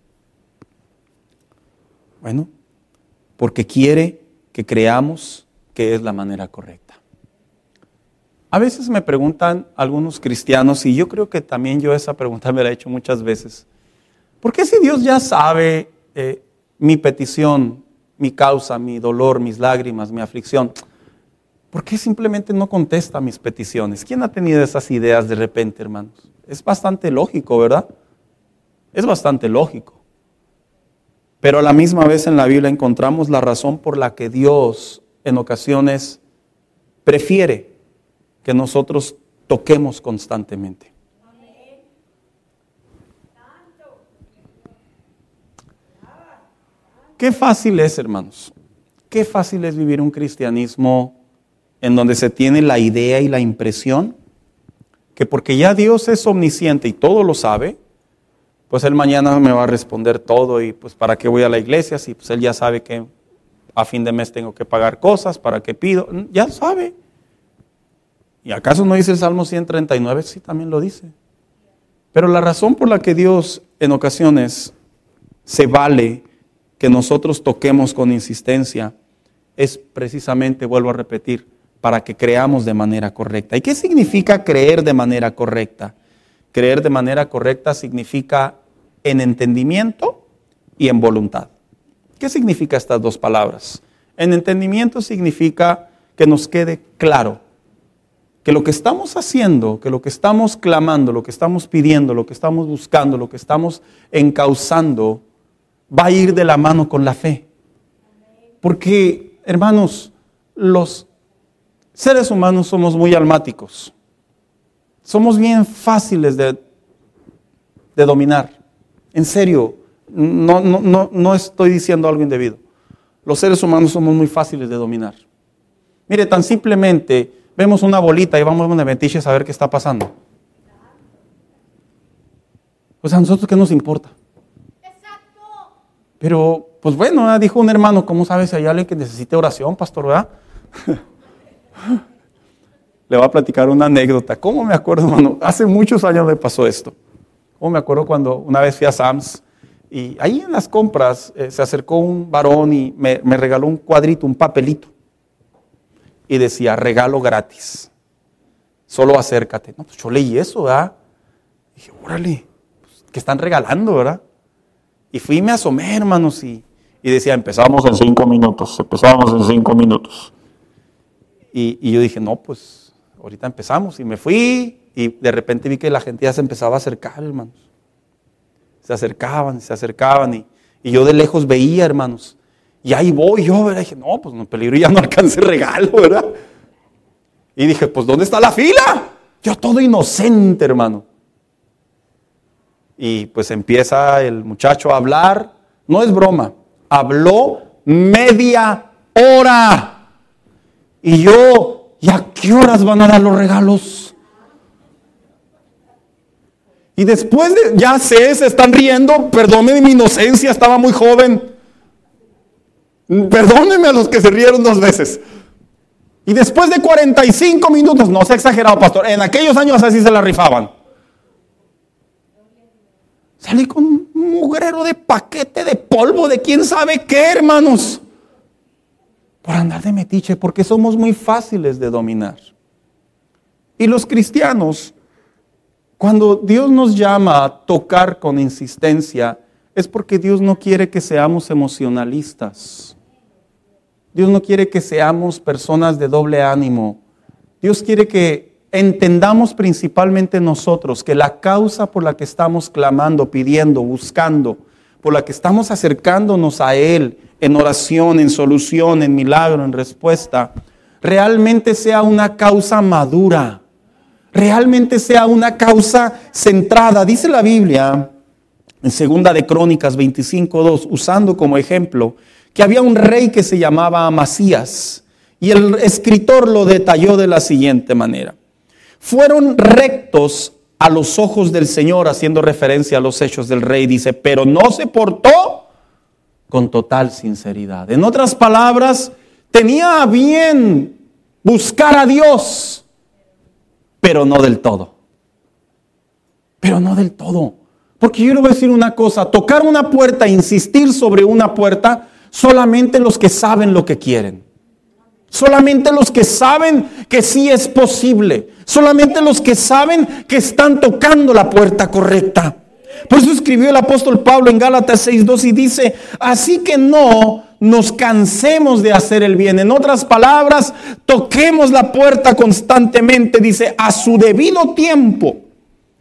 Bueno, porque quiere que creamos que es la manera correcta. A veces me preguntan algunos cristianos, y yo creo que también yo esa pregunta me la he hecho muchas veces. ¿Por qué si Dios ya sabe mi petición, mi causa, mi dolor, mis lágrimas, mi aflicción? ¿Por qué simplemente no contesta mis peticiones? ¿Quién ha tenido esas ideas de repente, hermanos? Es bastante lógico, ¿verdad? Es bastante lógico. Pero a la misma vez en la Biblia encontramos la razón por la que Dios en ocasiones prefiere que nosotros toquemos constantemente. Qué fácil es, hermanos. Qué fácil es vivir un cristianismo en donde se tiene la idea y la impresión que porque ya Dios es omnisciente y todo lo sabe, pues Él mañana me va a responder todo y pues ¿para qué voy a la iglesia? Si pues Él ya sabe que a fin de mes tengo que pagar cosas, ¿para qué pido? Ya sabe. ¿Y acaso no dice el Salmo 139? Sí, también lo dice. Pero la razón por la que Dios en ocasiones se vale que nosotros toquemos con insistencia es precisamente, vuelvo a repetir, para que creamos de manera correcta. ¿Y qué significa creer de manera correcta? Creer de manera correcta significa en entendimiento y en voluntad. ¿Qué significa estas dos palabras? En entendimiento significa que nos quede claro que lo que estamos haciendo, que lo que estamos clamando, lo que estamos pidiendo, lo que estamos buscando, lo que estamos encauzando, va a ir de la mano con la fe. Porque, hermanos, los seres humanos somos muy almáticos. Somos bien fáciles de dominar. En serio, no estoy diciendo algo indebido. Los seres humanos somos muy fáciles de dominar. Mire, tan simplemente vemos una bolita y vamos a una metiche a ver qué está pasando. Pues a nosotros qué nos importa. Pero, pues bueno, dijo un hermano, ¿cómo sabes si hay alguien que necesite oración, pastor, verdad? Le voy a platicar una anécdota. ¿Cómo me acuerdo, hermano? Hace muchos años me pasó esto. ¿Cómo me acuerdo cuando una vez fui a Sam's y ahí en las compras se acercó un varón y me regaló un cuadrito, un papelito. Y decía, regalo gratis. Solo acércate. No, pues yo leí eso, ¿verdad? Y dije, órale, pues, ¿qué están regalando, verdad? Y fui y me asomé, hermanos, y decía, empezamos en 5 minutos, Y yo dije, no, pues, ahorita empezamos. Y me fui, y de repente vi que la gente ya se empezaba a acercar, hermanos. Se acercaban, y yo de lejos veía, hermanos. Y ahí voy yo, ¿verdad? Y dije, no, pues no peligro, ya no alcancé regalo, ¿verdad? Y dije, pues, ¿dónde está la fila? Yo todo inocente, hermano. Y pues empieza el muchacho a hablar, no es broma, habló media hora. Y yo, ¿y a qué horas van a dar los regalos? Y después de, ya sé, se están riendo, perdónenme mi inocencia, estaba muy joven. Perdónenme a los que se rieron 2 veces. Y después de 45 minutos, no se ha exagerado, pastor, en aquellos años así se la rifaban. Salí con un mugrero de paquete de polvo de quién sabe qué, hermanos. Por andar de metiche, porque somos muy fáciles de dominar. Y los cristianos, cuando Dios nos llama a tocar con insistencia, es porque Dios no quiere que seamos emocionalistas. Dios no quiere que seamos personas de doble ánimo. Dios quiere que entendamos principalmente nosotros que la causa por la que estamos clamando, pidiendo, buscando, por la que estamos acercándonos a Él en oración, en solución, en milagro, en respuesta, realmente sea una causa madura, realmente sea una causa centrada. Dice la Biblia en 2 de Crónicas 25:2, usando como ejemplo, que había un rey que se llamaba Amasías, y el escritor lo detalló de la siguiente manera. Fueron rectos a los ojos del Señor, haciendo referencia a los hechos del rey, dice, pero no se portó con total sinceridad. En otras palabras, tenía a bien buscar a Dios, pero no del todo. Pero no del todo. Porque yo le voy a decir una cosa, tocar una puerta, insistir sobre una puerta, solamente los que saben lo que quieren. Solamente los que saben que sí es posible. Solamente los que saben que están tocando la puerta correcta. Por eso escribió el apóstol Pablo en Gálatas 6:2 y dice, así que no nos cansemos de hacer el bien. En otras palabras, toquemos la puerta constantemente, dice, a su debido tiempo.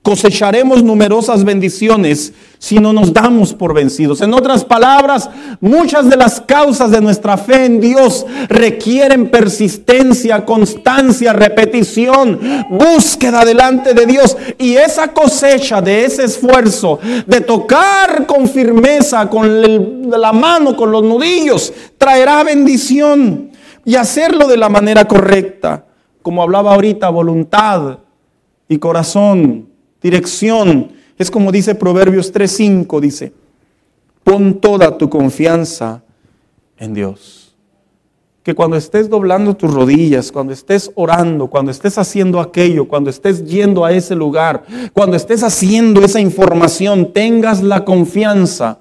Cosecharemos numerosas bendiciones si no nos damos por vencidos. En otras palabras, muchas de las causas de nuestra fe en Dios requieren persistencia, constancia, repetición, búsqueda delante de Dios. Y esa cosecha de ese esfuerzo de tocar con firmeza, con la mano, con los nudillos, traerá bendición. Y hacerlo de la manera correcta, como hablaba ahorita, voluntad y corazón. Dirección, es como dice Proverbios 3:5, dice, pon toda tu confianza en Dios. Que cuando estés doblando tus rodillas, cuando estés orando, cuando estés haciendo aquello, cuando estés yendo a ese lugar, cuando estés haciendo esa información, tengas la confianza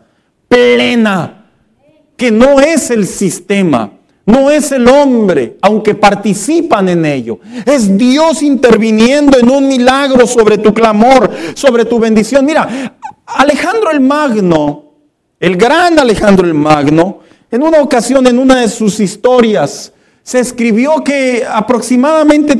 plena, que no es el sistema, no es el hombre, aunque participan en ello. Es Dios interviniendo en un milagro sobre tu clamor, sobre tu bendición. Mira, Alejandro el Magno, el gran Alejandro el Magno, en una ocasión, en una de sus historias, se escribió que aproximadamente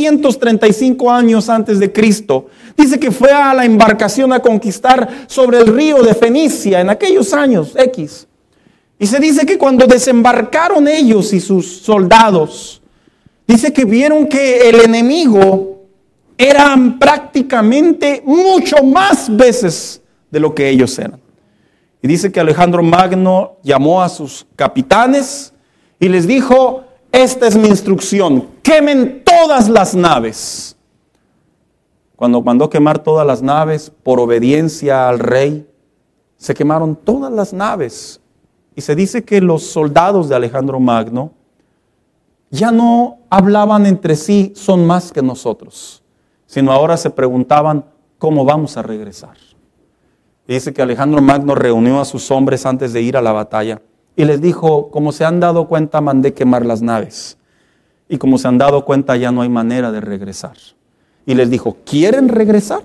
335 años antes de Cristo, dice que fue a la embarcación a conquistar sobre el río de Fenicia en aquellos años X. Y se dice que cuando desembarcaron ellos y sus soldados, dice que vieron que el enemigo eran prácticamente mucho más veces de lo que ellos eran. Y dice que Alejandro Magno llamó a sus capitanes y les dijo, esta es mi instrucción, quemen todas las naves. Cuando mandó quemar todas las naves por obediencia al rey, se quemaron todas las naves. Y se dice que los soldados de Alejandro Magno ya no hablaban entre sí, son más que nosotros, sino ahora se preguntaban, ¿cómo vamos a regresar? Y dice que Alejandro Magno reunió a sus hombres antes de ir a la batalla y les dijo, como se han dado cuenta, mandé quemar las naves. Y como se han dado cuenta, ya no hay manera de regresar. Y les dijo, ¿quieren regresar?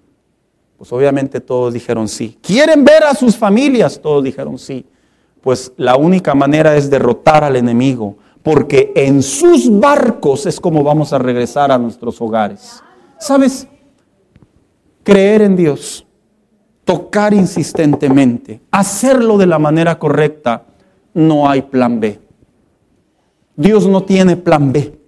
Pues obviamente todos dijeron sí. ¿Quieren ver a sus familias? Todos dijeron sí. Pues la única manera es derrotar al enemigo, porque en sus barcos es como vamos a regresar a nuestros hogares. ¿Sabes? Creer en Dios, tocar insistentemente, hacerlo de la manera correcta, no hay plan B. Dios no tiene plan B.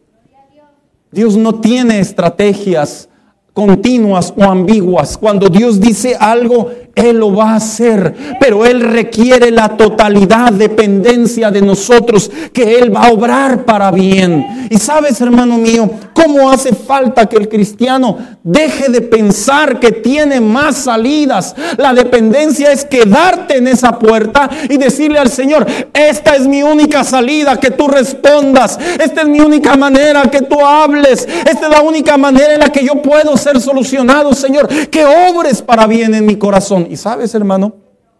Dios no tiene estrategias continuas o ambiguas. Cuando Dios dice algo, Él lo va a hacer, pero Él requiere la totalidad, dependencia de nosotros, que Él va a obrar para bien. Y sabes, hermano mío, cómo hace falta que el cristiano deje de pensar que tiene más salidas. La dependencia es quedarte en esa puerta y decirle al Señor, esta es mi única salida, que tú respondas. Esta es mi única manera, que tú hables. Esta es la única manera en la que yo puedo ser solucionado, Señor, que obres para bien en mi corazón. Y sabes, hermano,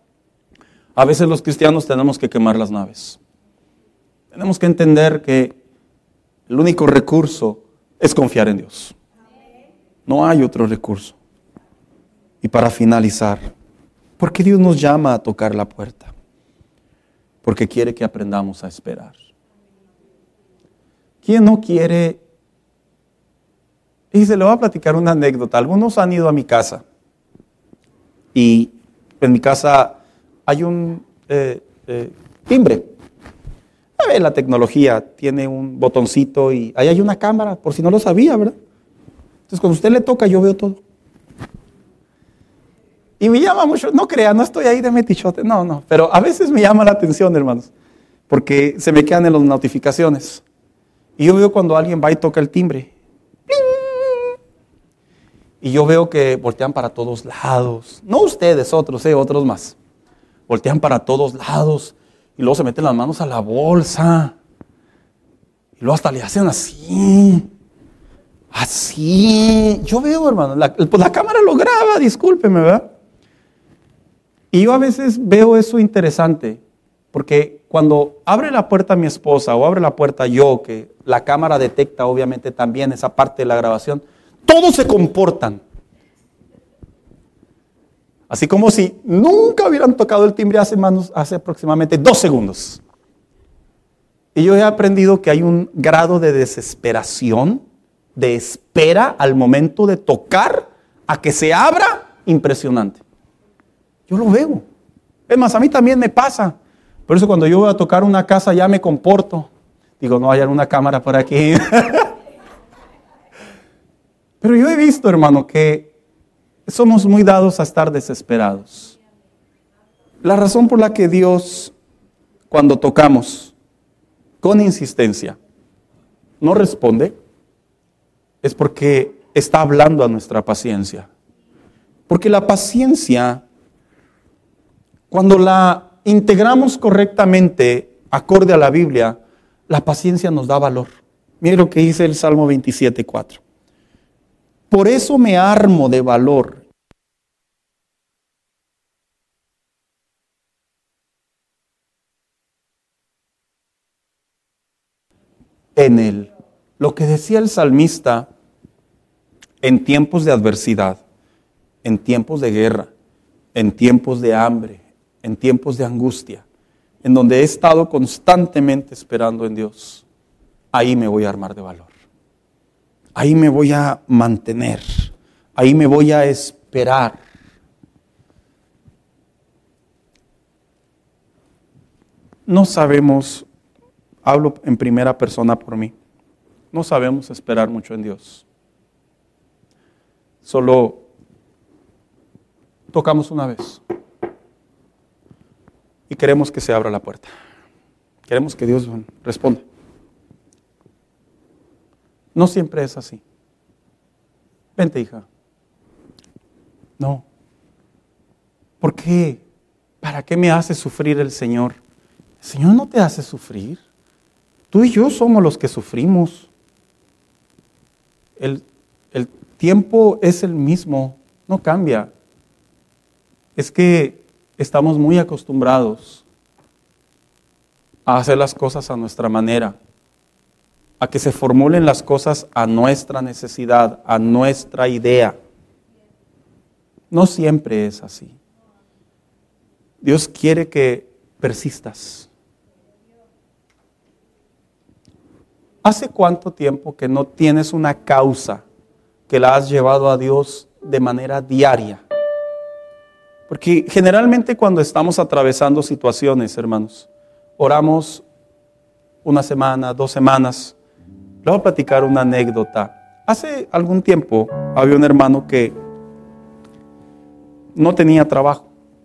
a veces los cristianos tenemos que quemar las naves. Tenemos que entender que el único recurso es confiar en Dios. No hay otro recurso. Y para finalizar, ¿por qué Dios nos llama a tocar la puerta? Porque quiere que aprendamos a esperar. ¿Quién no quiere? Y se le va a platicar una anécdota. Algunos han ido a mi casa. Y en mi casa hay un timbre. A ver, la tecnología tiene un botoncito y ahí hay una cámara, por si no lo sabía, ¿verdad? Entonces cuando usted le toca, yo veo todo. Y me llama mucho, no crea, no estoy ahí de metichote, no, pero a veces me llama la atención, hermanos, porque se me quedan en las notificaciones. Y yo veo cuando alguien va y toca el timbre. Y yo veo que voltean para todos lados. No ustedes, otros más. Voltean para todos lados. Y luego se meten las manos a la bolsa. Y luego hasta le hacen así. Así. Yo veo, hermano. Pues la cámara lo graba, discúlpeme, ¿verdad? Y yo a veces veo eso interesante. Porque cuando abre la puerta mi esposa o abre la puerta yo, que la cámara detecta obviamente también esa parte de la grabación, todos se comportan. Así como si nunca hubieran tocado el timbre hace aproximadamente 2 segundos. Y yo he aprendido que hay un grado de desesperación, de espera al momento de tocar a que se abra, impresionante. Yo lo veo. Es más, a mí también me pasa. Por eso cuando yo voy a tocar una casa ya me comporto. Digo, no hay alguna cámara por aquí. Pero yo he visto, hermano, que somos muy dados a estar desesperados. La razón por la que Dios, cuando tocamos con insistencia, no responde, es porque está hablando a nuestra paciencia. Porque la paciencia, cuando la integramos correctamente, acorde a la Biblia, la paciencia nos da valor. Mire lo que dice el Salmo 27:4. Por eso me armo de valor. En él. Lo que decía el salmista, en tiempos de adversidad, en tiempos de guerra, en tiempos de hambre, en tiempos de angustia, en donde he estado constantemente esperando en Dios, ahí me voy a armar de valor. Ahí me voy a mantener. Ahí me voy a esperar. No sabemos, hablo en primera persona por mí, no sabemos esperar mucho en Dios. Solo tocamos una vez y queremos que se abra la puerta. Queremos que Dios responda. No siempre es así. Vente, hija. No. ¿Por qué? ¿Para qué me hace sufrir el Señor? El Señor no te hace sufrir. Tú y yo somos los que sufrimos. El tiempo es el mismo, no cambia. Es que estamos muy acostumbrados a hacer las cosas a nuestra manera, a que se formulen las cosas a nuestra necesidad, a nuestra idea. No siempre es así. Dios quiere que persistas. ¿Hace cuánto tiempo que no tienes una causa que la has llevado a Dios de manera diaria? Porque generalmente cuando estamos atravesando situaciones, hermanos, oramos una semana, 2 semanas. Le voy a platicar una anécdota. Hace algún tiempo había un hermano que no tenía trabajo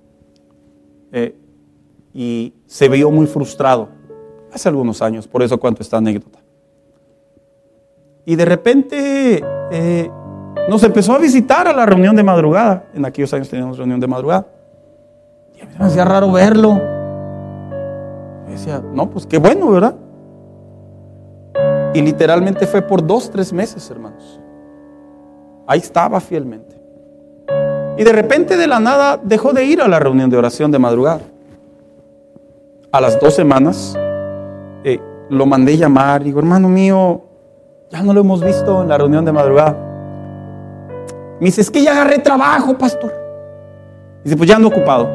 y se vio muy frustrado. Hace algunos años, por eso cuento esta anécdota. Y de repente nos empezó a visitar a la reunión de madrugada. En aquellos años teníamos reunión de madrugada. Y a mí me hacía raro verlo. Me decía, no, pues qué bueno, ¿verdad? Y literalmente fue por 2-3 meses, hermanos. Ahí estaba fielmente. Y de repente, de la nada, dejó de ir a la reunión de oración de madrugada. A las 2 semanas, lo mandé llamar. Digo, hermano mío, ya no lo hemos visto en la reunión de madrugada. Me dice, es que ya agarré trabajo, pastor. Dice, pues ya ando ocupado.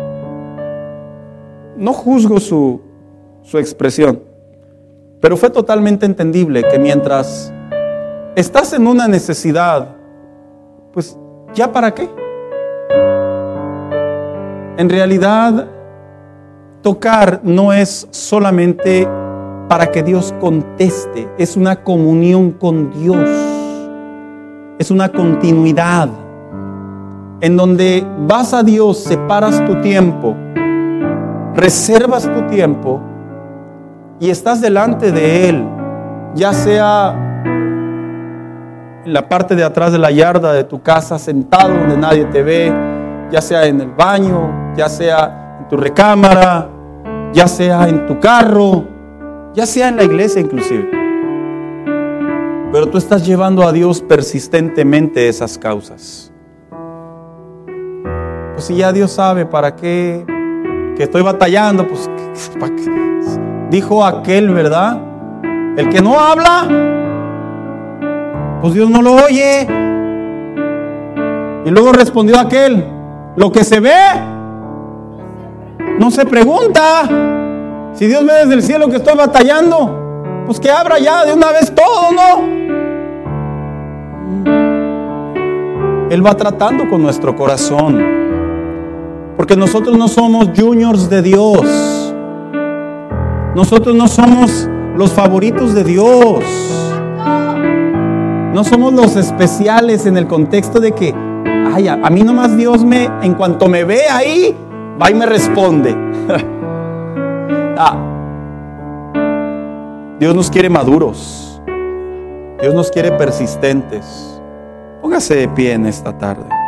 No juzgo su expresión, pero fue totalmente entendible que mientras estás en una necesidad, pues ¿ya para qué? En realidad, tocar no es solamente para que Dios conteste, es una comunión con Dios, es una continuidad en donde vas a Dios, separas tu tiempo, reservas tu tiempo y estás delante de Él, ya sea en la parte de atrás de la yarda de tu casa, sentado donde nadie te ve, ya sea en el baño, ya sea en tu recámara, ya sea en tu carro, ya sea en la iglesia inclusive. Pero tú estás llevando a Dios persistentemente esas causas. Pues si ya Dios sabe para qué, que estoy batallando, pues dijo aquel, ¿verdad? El que no habla, pues Dios no lo oye. Y luego respondió aquel, lo que se ve no se pregunta. Si Dios ve desde el cielo que estoy batallando, pues que abra ya de una vez todo, ¿no? Él va tratando con nuestro corazón. Porque nosotros no somos juniors de Dios. Nosotros no somos los favoritos de Dios. No somos los especiales en el contexto de que, ay, a mí nomás Dios en cuanto me ve ahí, va y me responde. Dios nos quiere maduros. Dios nos quiere persistentes. Póngase de pie en esta tarde.